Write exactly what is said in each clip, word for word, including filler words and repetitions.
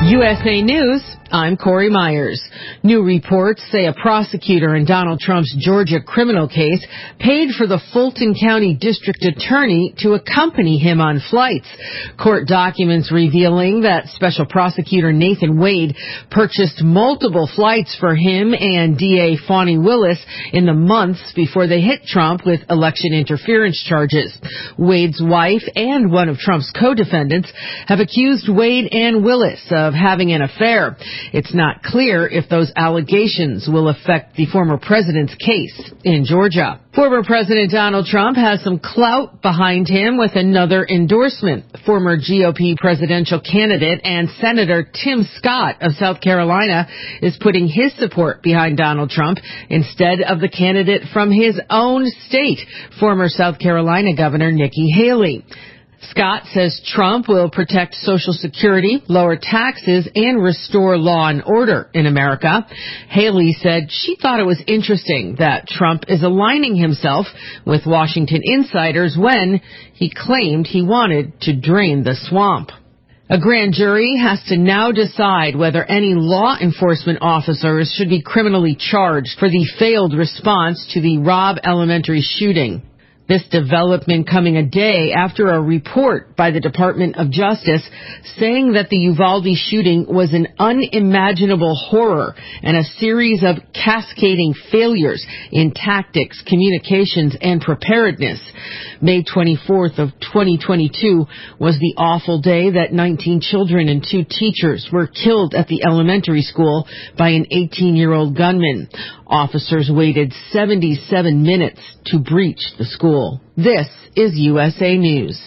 U S A News, I'm Corey Myers. New reports say a prosecutor in Donald Trump's Georgia criminal case paid for the Fulton County District Attorney to accompany him on flights. Court documents revealing that Special Prosecutor Nathan Wade purchased multiple flights for him and D A Fani Willis in the months before they hit Trump with election interference charges. Wade's wife and one of Trump's co-defendants have accused Wade and Willis of having an affair. It's not clear if those allegations will affect the former president's case in Georgia. Former President Donald Trump has some clout behind him with another endorsement. Former G O P presidential candidate and Senator Tim Scott of South Carolina is putting his support behind Donald Trump instead of the candidate from his own state, former South Carolina Governor Nikki Haley. Scott says Trump will protect Social Security, lower taxes, and restore law and order in America. Haley said she thought it was interesting that Trump is aligning himself with Washington insiders when he claimed he wanted to drain the swamp. A grand jury has to now decide whether any law enforcement officers should be criminally charged for the failed response to the Robb Elementary shooting. This development coming a day after a report by the Department of Justice saying that the Uvalde shooting was an unimaginable horror and a series of cascading failures in tactics, communications, and preparedness. May twenty-fourth of twenty twenty-two was the awful day that nineteen children and two teachers were killed at the elementary school by an eighteen-year-old gunman. Officers waited seventy-seven minutes to breach the school. This is U S A News.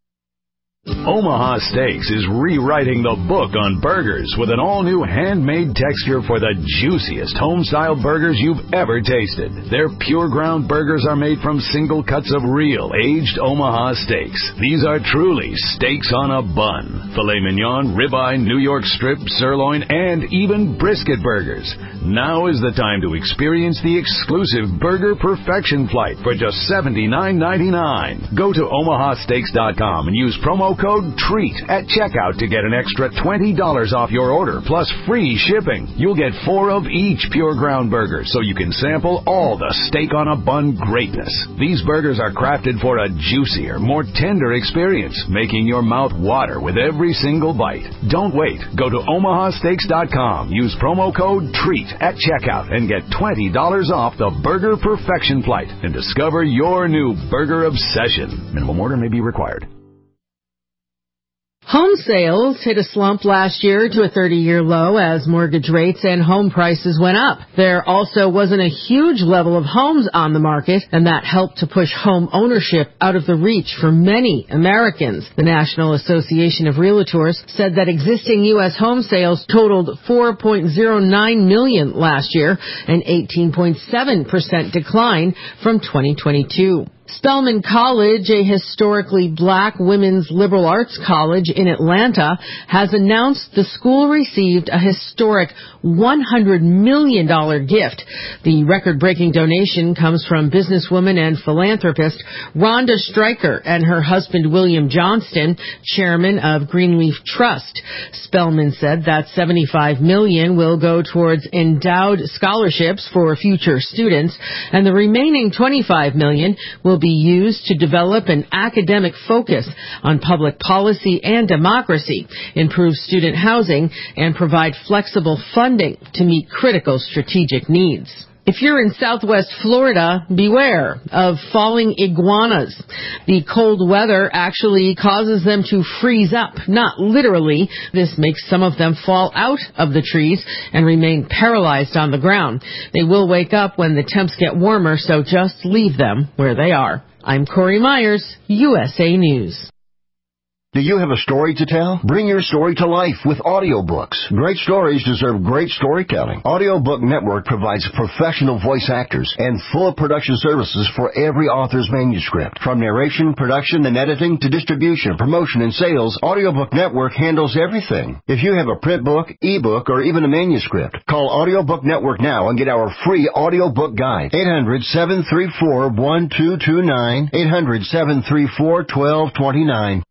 Omaha Steaks is rewriting the book on burgers with an all-new handmade texture for the juiciest home-style burgers you've ever tasted. Their pure ground burgers are made from single cuts of real, aged Omaha steaks. These are truly steaks on a bun. Filet mignon, ribeye, New York strip, sirloin, and even brisket burgers. Now is the time to experience the exclusive Burger Perfection Flight for just seventy-nine ninety-nine. Go to omaha steaks dot com and use promo code TREAT at checkout to get an extra twenty dollars off your order, plus free shipping. You'll get four of each pure ground burger, so you can sample all the steak on a bun greatness. These burgers are crafted for a juicier, more tender experience, making your mouth water with every single bite. Don't wait. Go to omaha steaks dot com, use promo code TREAT at checkout, and get twenty dollars off the Burger Perfection Flight and discover your new burger obsession. Minimum order may be required. Home sales hit a slump last year to a thirty-year low as mortgage rates and home prices went up. There also wasn't a huge level of homes on the market, and that helped to push home ownership out of the reach for many Americans. The National Association of Realtors said that existing U S home sales totaled four point oh nine million last year, an eighteen point seven percent decline from twenty twenty-two. Spelman College, a historically black women's liberal arts college in Atlanta, has announced the school received a historic one hundred million dollars gift. The record-breaking donation comes from businesswoman and philanthropist Rhonda Stryker and her husband William Johnston, chairman of Greenleaf Trust. Spelman said that seventy-five million dollars will go towards endowed scholarships for future students, and the remaining twenty-five million dollars will be used to develop an academic focus on public policy and democracy, improve student housing, and provide flexible funding to meet critical strategic needs. If you're in Southwest Florida, beware of falling iguanas. The cold weather actually causes them to freeze up, not literally. This makes some of them fall out of the trees and remain paralyzed on the ground. They will wake up when the temps get warmer, so just leave them where they are. I'm Corey Myers, U S A News. Do you have a story to tell? Bring your story to life with audiobooks. Great stories deserve great storytelling. Audiobook Network provides professional voice actors and full production services for every author's manuscript. From narration, production, and editing to distribution, promotion, and sales, Audiobook Network handles everything. If you have a print book, ebook, or even a manuscript, call Audiobook Network now and get our free audiobook guide. eight hundred, seven three four, one two two nine, eight hundred, seven three four, one two two nine.